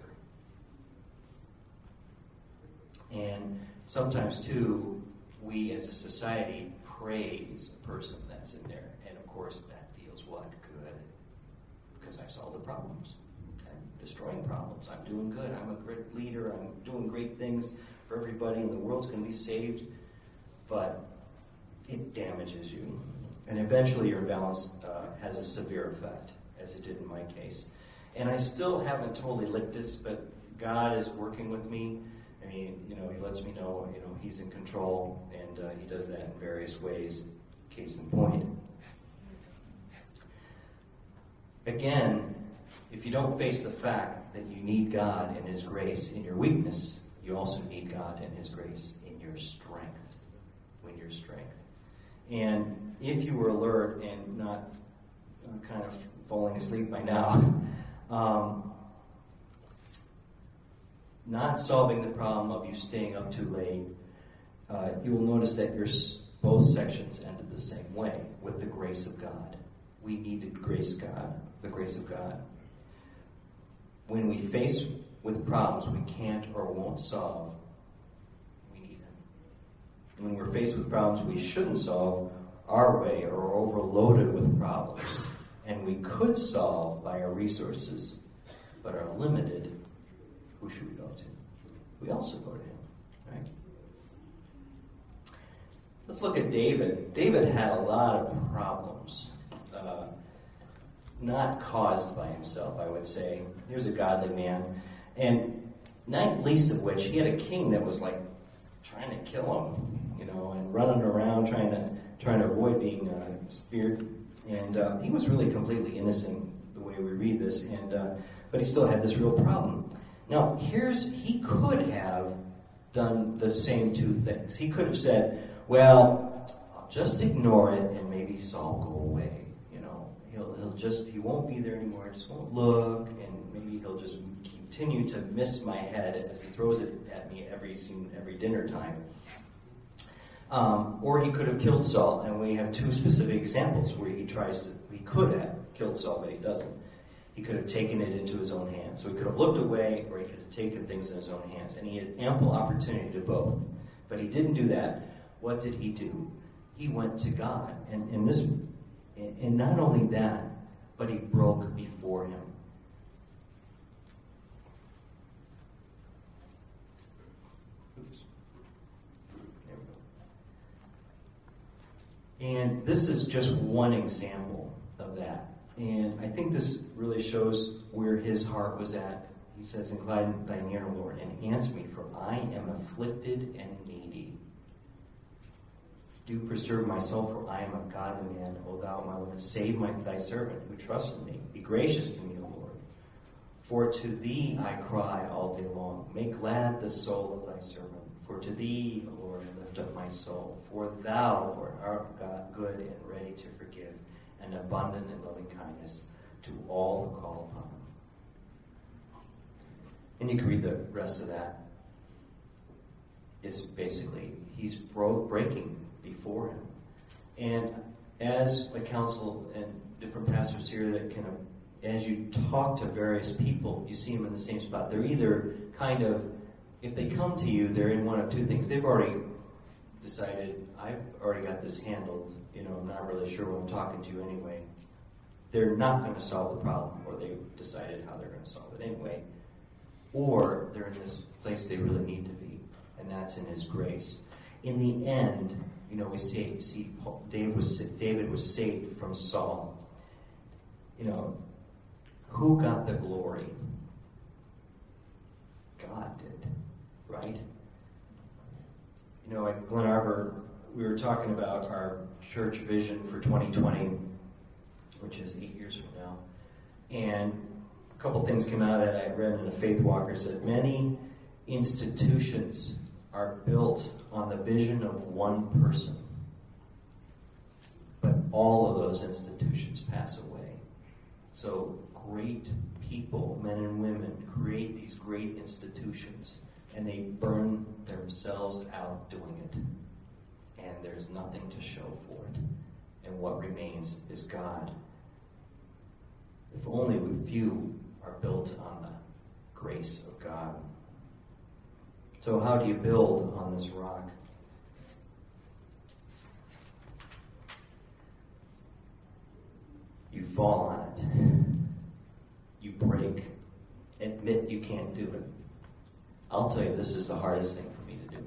And sometimes, too, we as a society praise a person that's in there. And of course, that feels what? Good. Because I've solved the problems. I'm destroying problems. I'm doing good. I'm a great leader. I'm doing great things for everybody, and the world's going to be saved. But it damages you. And eventually your imbalance uh, has a severe effect, as it did in my case. And I still haven't totally licked this, but God is working with me. I mean, you know, he lets me know, you know, he's in control, and uh, he does that in various ways. Case in point. Again, if you don't face the fact that you need God and his grace in your weakness, you also need God and his grace in your strength, when your strength. And if you were alert and not uh, kind of falling asleep by now, um, not solving the problem of you staying up too late, uh, you will notice that your both sections ended the same way, with the grace of God. We needed grace God, the grace of God. When we face with problems we can't or won't solve, we need him. When we're faced with problems we shouldn't solve our way, or are overloaded with problems, and we could solve by our resources, but are limited, who should we go to? We also go to him, right? Let's look at David. David had a lot of problems, uh, not caused by himself, I would say. He was a godly man, and not least of which, he had a king that was like trying to kill him, you know, and running around trying to trying to avoid being uh, speared. And uh, he was really completely innocent the way we read this, and uh, but he still had this real problem. Now, here's, he could have done the same two things. He could have said, well, I'll just ignore it and maybe Saul will go away. You know, he'll he'll just, he won't be there anymore, just won't look, and maybe he'll just continue to miss my head as he throws it at me every every dinner time. Um, or he could have killed Saul, and we have two specific examples where he tries to, he could have killed Saul, but he doesn't. He could have taken it into his own hands. So he could have looked away, or he could have taken things in his own hands. And he had ample opportunity to both. But he didn't do that. What did he do? He went to God. And, and this, and not only that, but he broke before him. Oops. There we go. And this is just one example of that. And I think this really shows where his heart was at. He says, "Incline thine ear, Lord, and answer me, for I am afflicted and needy. Do preserve my soul, for I am a godly man. O thou, my Lord, save my thy servant who trusts in thee. Be gracious to me, O Lord. For to thee I cry all day long. Make glad the soul of thy servant. For to thee, O Lord, I lift up my soul. For thou, Lord, art God, good and ready to forgive, and abundant in loving kindness to all who call upon him." And you can read the rest of that. it's basically, he's bro- breaking before him. And as a counsel and different pastors here that can, as you talk to various people, you see them in the same spot. They're either kind of, if they come to you, they're in one of two things. They've already decided, I've already got this handled, you know, I'm not really sure what I'm talking to anyway. They're not going to solve the problem, or they've decided how they're going to solve it anyway. Or they're in this place they really need to be, and that's in His grace. In the end, you know, we see, see David was David was saved from Saul. You know, who got the glory? God did, right? You know, at Glen Arbor, we were talking about our church vision for twenty twenty, which is eight years from now. And a couple things came out that I read in the Faith Walkers, that many institutions are built on the vision of one person. But all of those institutions pass away. So great people, men and women, create these great institutions, and they burn themselves out doing it. And there's nothing to show for it. And what remains is God. If only we few are built on the grace of God. So how do you build on this rock? You fall on it. You break. Admit you can't do it. I'll tell you, this is the hardest thing for me to do.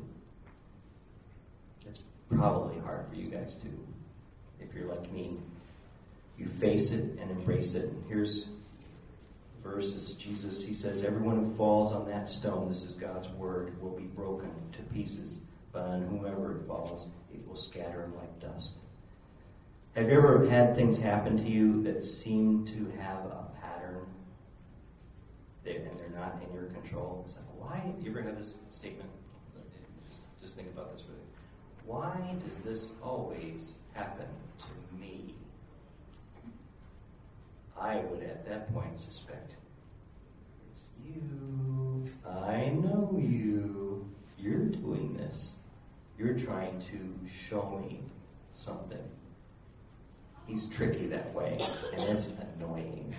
It's probably hard for you guys too, if you're like me. You face it and embrace it. And here's the verse. This is Jesus. He says, everyone who falls on that stone, this is God's word, will be broken to pieces. But on whomever it falls, it will scatter him like dust. Have you ever had things happen to you that seem to have a pattern, and they're not in your control? It's like, why? You ever had this statement? Just, just think about this. Really. Why does this always happen to me? I would at that point suspect, it's you. I know you. You're doing this. You're trying to show me something. He's tricky that way, and it's annoying.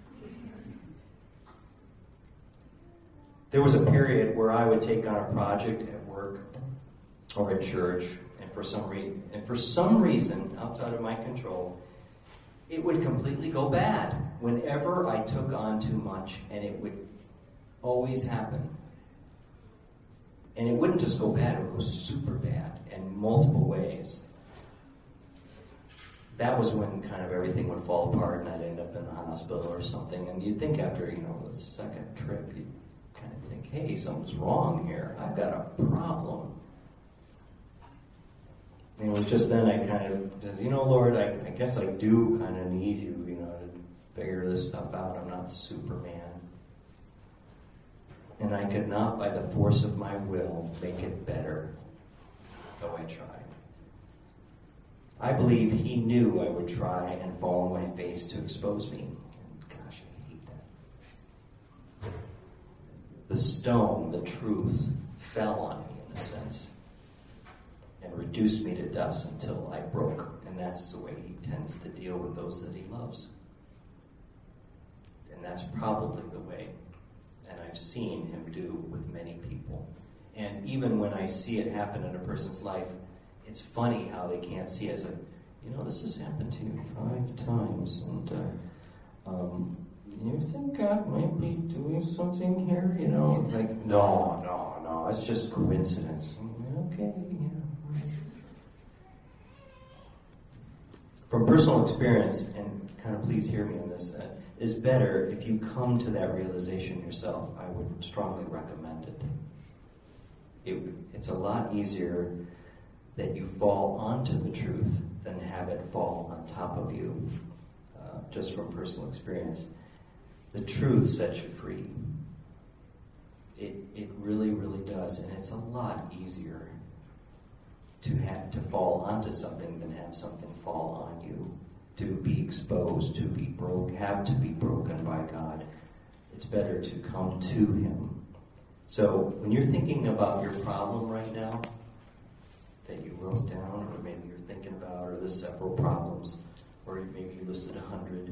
There was a period where I would take on a project at work or at church, and for some reason, and for some reason outside of my control, it would completely go bad whenever I took on too much, and it would always happen. And it wouldn't just go bad, it would go super bad in multiple ways. That was when kind of everything would fall apart and I'd end up in the hospital or something. And you'd think after, you know, the second trip, you'd kind of think, hey, something's wrong here. I've got a problem. And it was just then I kind of says, you know, Lord, I, I guess I do kind of need you, you know, to figure this stuff out. I'm not Superman. And I could not, by the force of my will, make it better, though I tried. I believe he knew I would try and fall on my face to expose me. And gosh, I hate that. The stone, the truth, fell on me in a sense and reduced me to dust until I broke. And that's the way he tends to deal with those that he loves. And that's probably the way, and I've seen him do with many people. And even when I see it happen in a person's life, it's funny how they can't see it. It's like, you know, this has happened to you five times, and uh, um, you think God might be doing something here? You know, it's like, no, no, no, it's just coincidence. Okay, yeah. From personal experience, and kind of please hear me on this, uh, it's better if you come to that realization yourself. I would strongly recommend it. it it's a lot easier that you fall onto the truth than have it fall on top of you, uh, just from personal experience. The truth sets you free. It it really, really does, and it's a lot easier to have to fall onto something than have something fall on you, to be exposed, to be broke, have to be broken by God. It's better to come to him. So when you're thinking about your problem right now that you wrote down, or maybe you're thinking about, or there's several problems, or maybe you listed a hundred,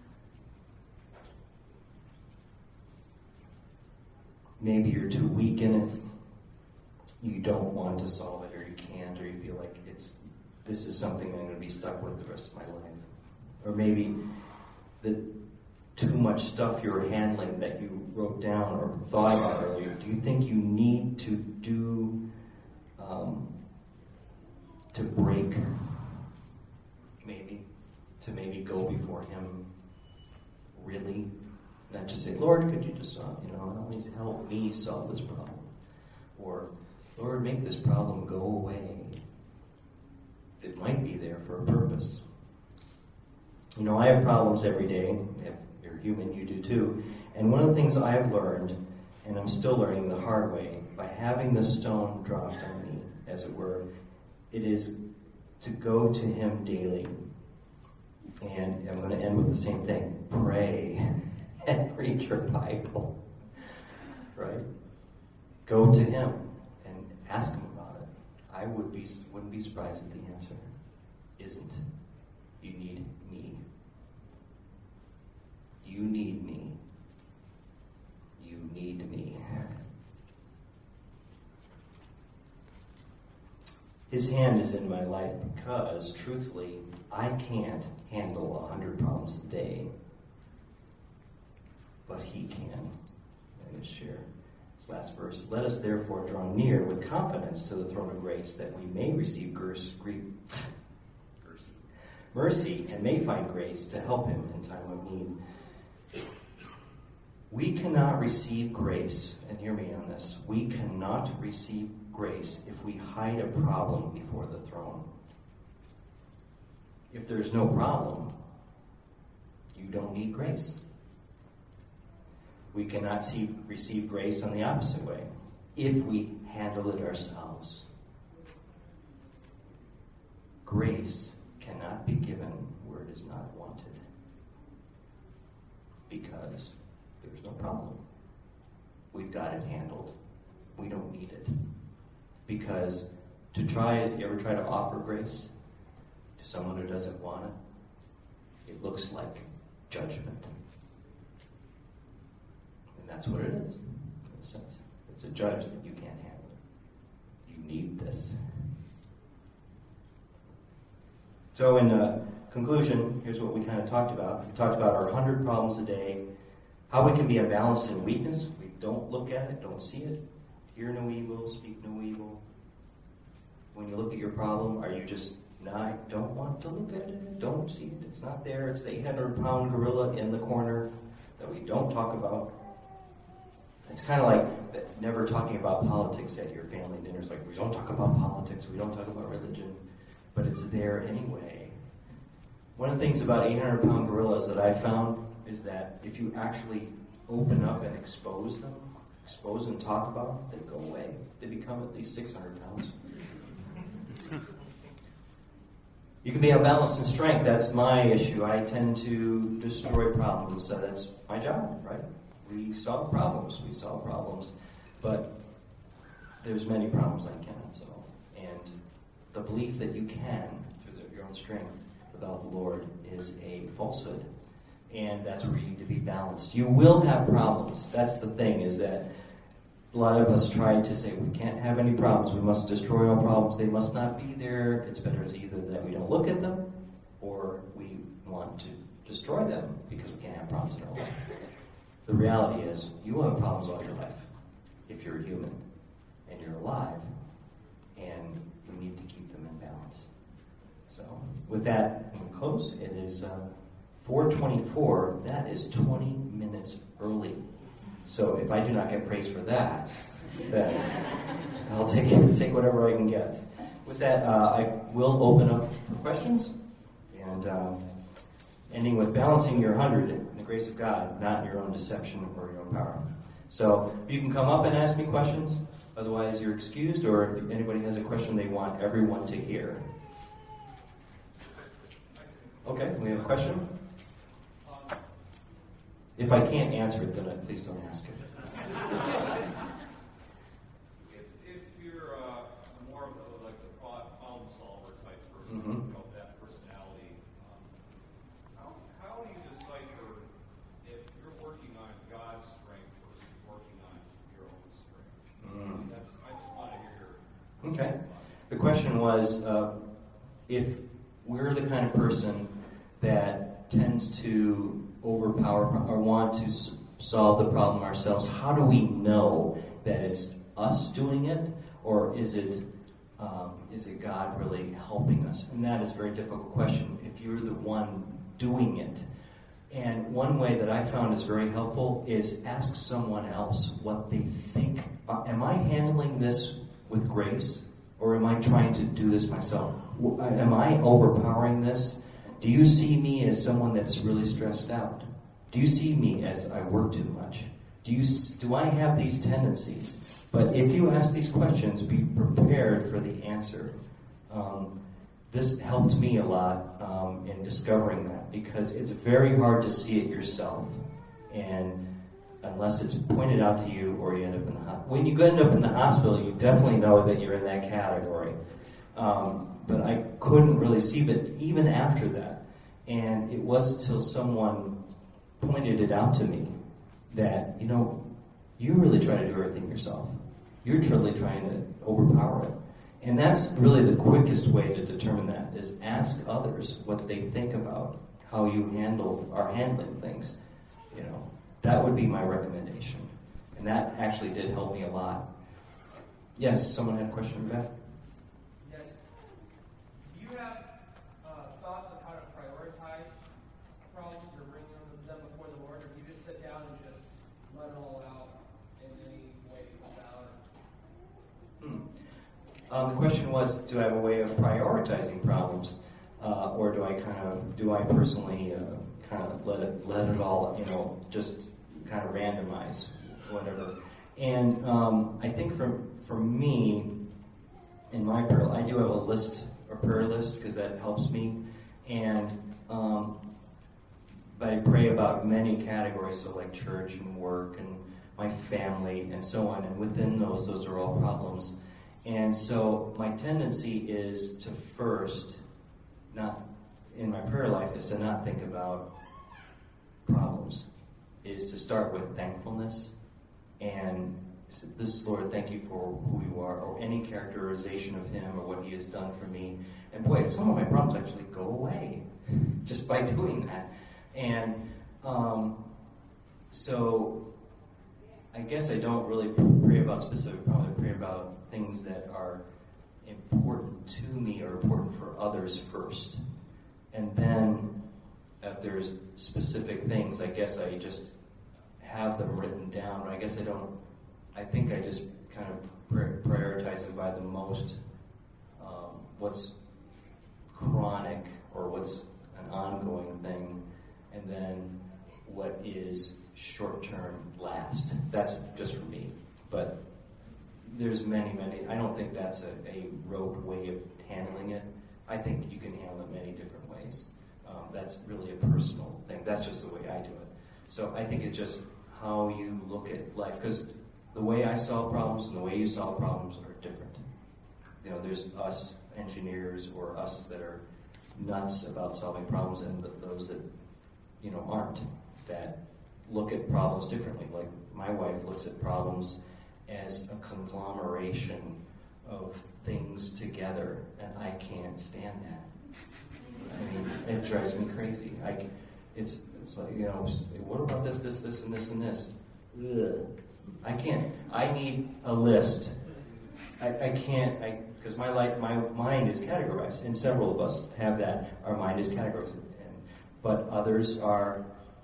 maybe you're too weak in it, you don't want to solve it, or you can't, or you feel like it's this is something I'm going to be stuck with the rest of my life. Or maybe the too much stuff you're handling that you wrote down or thought about earlier, do you think you need to do, um, to break, maybe, to maybe go before Him, really? Not just say, Lord, could you just, uh, you know, always help me solve this problem? Or, Lord, make this problem go away. It might be there for a purpose. You know, I have problems every day. If you're human, you do too. And one of the things I've learned, and I'm still learning the hard way, by having the stone dropped on me, as it were, it is to go to Him daily. And I'm going to end with the same thing. Pray and read your Bible. Right? Go to Him and ask Him about it. I would be, wouldn't be surprised if the answer isn't, you need me. You need me. You need me. His hand is in my life because, truthfully, I can't handle a hundred problems a day. But He can. I'm going to share this last verse. Let us therefore draw near with confidence to the throne of grace, that we may receive grace, mercy, and may find grace to help Him in time of need. We cannot receive grace, and hear me on this, we cannot receive grace if we hide a problem before the throne. If there's no problem, you don't need grace. We cannot see, receive grace on the opposite way, if we handle it ourselves. Grace cannot be given where it is not wanted, because there's no problem. We've got it handled. We don't need it. Because to try it, you ever try to offer grace to someone who doesn't want it? It looks like judgment. And that's what it is, in a sense. It's a judge that you can't handle. You need this. So in uh, conclusion, here's what we kind of talked about. We talked about our hundred problems a day, how we can be unbalanced in weakness. We don't look at it, don't see it. Hear no evil, speak no evil. When you look at your problem, are you just not, don't want to look at it, don't see it, it's not there. It's the eight hundred pound gorilla in the corner that we don't talk about. It's kind of like never talking about politics at your family dinners. Like, we don't talk about politics, we don't talk about religion, but it's there anyway. One of the things about eight hundred pound gorillas that I found is that if you actually open up and expose them, expose and talk about them, they go away. They become at least six hundred pounds. You can be unbalanced in strength. That's my issue. I tend to destroy problems. So that's my job, right? We solve problems. We solve problems. But there's many problems I cannot solve. And the belief that you can, through the, your own strength, without the Lord, is a falsehood. And that's where you need to be balanced. You will have problems. That's the thing, is that a lot of us try to say, we can't have any problems. We must destroy all problems. They must not be there. It's better to either that we don't look at them, or we want to destroy them because we can't have problems in our life. The reality is, you will have problems all your life if you're a human and you're alive, and we need to keep them in balance. So, with that, I'm going to close. It is uh, four twenty-four. That is twenty minutes early. So if I do not get praise for that, then I'll take take whatever I can get. With that, uh, I will open up for questions, and um, ending with balancing your hundred in the grace of God, not in your own deception or your own power. So you can come up and ask me questions. Otherwise, you're excused, or if anybody has a question they want everyone to hear. Okay, we have a question? If I can't answer it, then I, please don't ask it. question was, uh, if we're the kind of person that tends to overpower or want to s- solve the problem ourselves, how do we know that it's us doing it, or is it um, is it God really helping us? And that is a very difficult question if you're the one doing it. And one way that I found is very helpful is ask someone else what they think. Uh, am I handling this with grace, or am I trying to do this myself? W- Am I overpowering this? Do you see me as someone that's really stressed out? Do you see me as I work too much? Do you do I have these tendencies? But if you ask these questions, be prepared for the answer. Um, this helped me a lot um, in discovering that, because it's very hard to see it yourself, and unless it's pointed out to you, or you end up in the hospital. When you end up in the hospital, you definitely know that you're in that category. Um, but I couldn't really see it even after that, and it was till someone pointed it out to me that, you know, you really try to do everything yourself. You're truly trying to overpower it. And that's really the quickest way to determine that, is ask others what they think about how you handle are handling things. You know, that would be my recommendation. And that actually did help me a lot. Yes, someone had a question, Beth? Yeah. Do you have uh, thoughts on how to prioritize problems or bring them before the Lord, or do you just sit down and just let it all out in any way it comes out? Hmm. Um, the question was, do I have a way of prioritizing problems, uh, or do I kind of, do I personally uh, kind of let it, let it all, you know, just kind of randomize, whatever. And um, I think for for me, in my prayer, I do have a list, a prayer list, because that helps me. And um, but I pray about many categories, so like church and work and my family and so on. And within those, those are all problems. And so my tendency is to first, not in my prayer life, is to not think about problems, is to start with thankfulness and this, Lord, thank you for who you are, or any characterization of him or what he has done for me. And boy, some of my problems actually go away just by doing that. And um, so I guess I don't really pray about specific problems. I pray about things that are important to me or important for others first. And then if there's specific things, I guess I just have them written down. But I guess I don't, I think I just kind of prioritize them by the most, um, what's chronic or what's an ongoing thing, and then what is short-term last. That's just for me. But there's many, many, I don't think that's a, a rote way of handling it. I think you can handle it many different ways. Um, that's really a personal thing. That's just the way I do it. So I think it's just how you look at life, because the way I solve problems and the way you solve problems are different. You know, there's us engineers or us that are nuts about solving problems, and the, those that, you know, aren't, that look at problems differently. Like my wife looks at problems as a conglomeration of things together, and I can't stand that. I mean, it drives me crazy. I, it's it's like, you know, what about this, this, this, and this, and this? Ugh. I can't. I need a list. I, I can't, I because my life, my mind is categorized, and several of us have that. Our mind is categorized, and, but others are,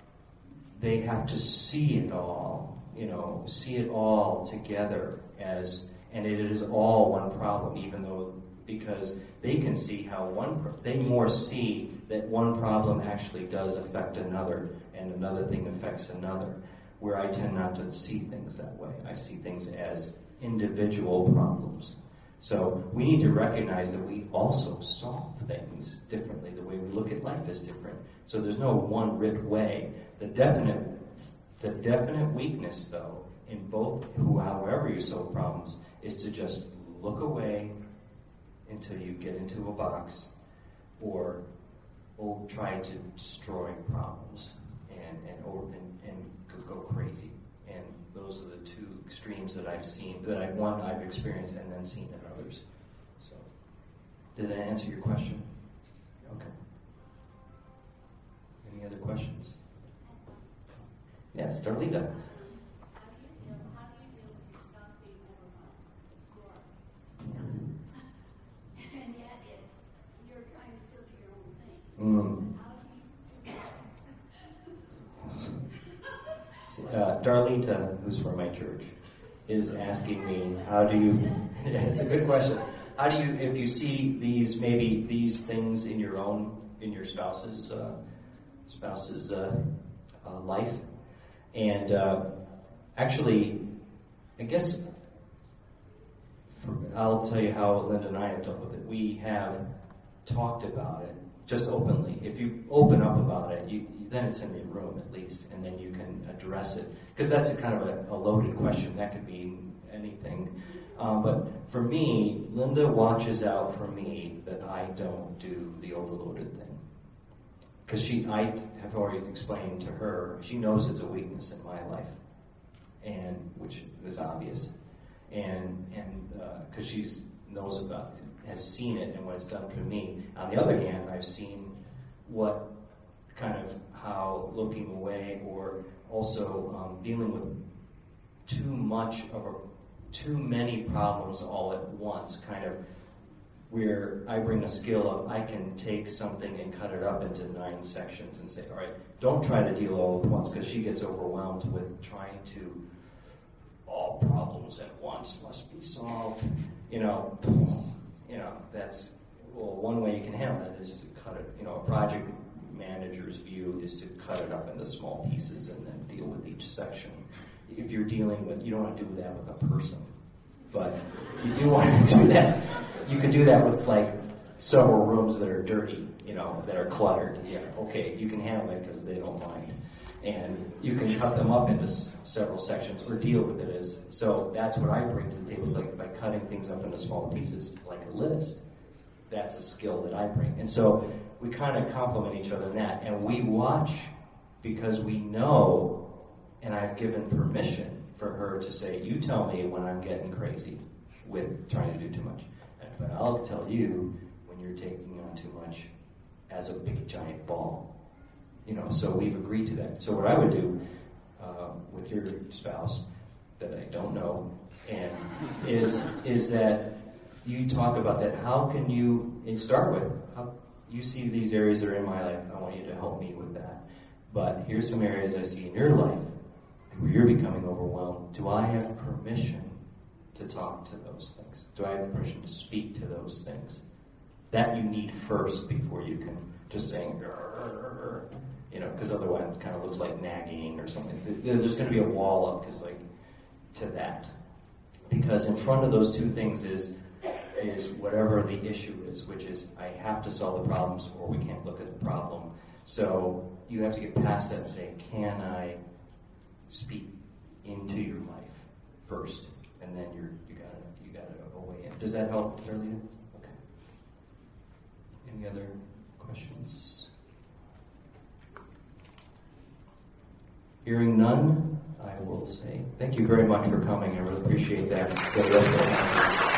they have to see it all, you know, see it all together as, and it is all one problem, even though, because they can see how one, they more see that one problem actually does affect another, and another thing affects another, where I tend not to see things that way. I see things as individual problems. So we need to recognize that we also solve things differently. The way we look at life is different. So there's no one writ way. The definite, the definite weakness, though, in both, who, however you solve problems, is to just look away until you get into a box, or, or try to destroy problems and and, or, and and go crazy. And those are the two extremes that I've seen, that I one I've experienced and then seen in others. So Did that answer your question? Okay. Any other questions? Yes, Darlita. Mm. Uh, Darlita, who's from my church, is asking me, how do you, yeah, it's a good question. How do you, if you see these, maybe these things in your own, in your spouse's, uh, spouse's uh, uh, life, and uh, actually, I guess, for, I'll tell you how Linda and I have dealt with it. We have talked about it, just openly. If you open up about it, you, then it's in your room at least, and then you can address it. Because that's a kind of a, a loaded question. That could be anything. Um, but for me, Linda watches out for me that I don't do the overloaded thing. Because she, I have already explained to her, she knows it's a weakness in my life, and which is obvious. And and because uh, she knows about it, has seen it and what it's done for me. On the other hand, I've seen what kind of how looking away or also um, dealing with too much of a, too many problems all at once, kind of where I bring a skill of I can take something and cut it up into nine sections and say, all right, don't try to deal all at once, because she gets overwhelmed with trying to, all problems at once must be solved. You know, you know, that's, well, one way you can handle that is to cut it, you know, a project manager's view is to cut it up into small pieces and then deal with each section. If you're dealing with, you don't want to do that with a person, but you do want to do that. You could do that with like several rooms that are dirty, you know, that are cluttered. Yeah, okay, you can handle it because they don't mind. And you can cut them up into s- several sections or deal with it as, so that's what I bring to the table, is like by cutting things up into small pieces, like a list. That's a skill that I bring. And so we kind of complement each other in that. And we watch because we know, and I've given permission for her to say, you tell me when I'm getting crazy with trying to do too much. But I'll tell you when you're taking on too much as a big giant ball. You know, so we've agreed to that. So what I would do uh, with your spouse that I don't know, and is is that you talk about that. How can you, and start with, how, you see these areas that are in my life, I want you to help me with that. But here's some areas I see in your life where you're becoming overwhelmed. Do I have permission to talk to those things? Do I have permission to speak to those things? That you need first before you can just saying, you know, because otherwise it kind of looks like nagging or something. There's going to be a wall up because, like, to that. Because in front of those two things is is whatever the issue is, which is I have to solve the problems or we can't look at the problem. So you have to get past that and say, can I speak into your life first? And then you're you got it you got it away in. Does that help, Darlene? Okay. Any other questions? Hearing none, I will say thank you very much for coming. I really appreciate that.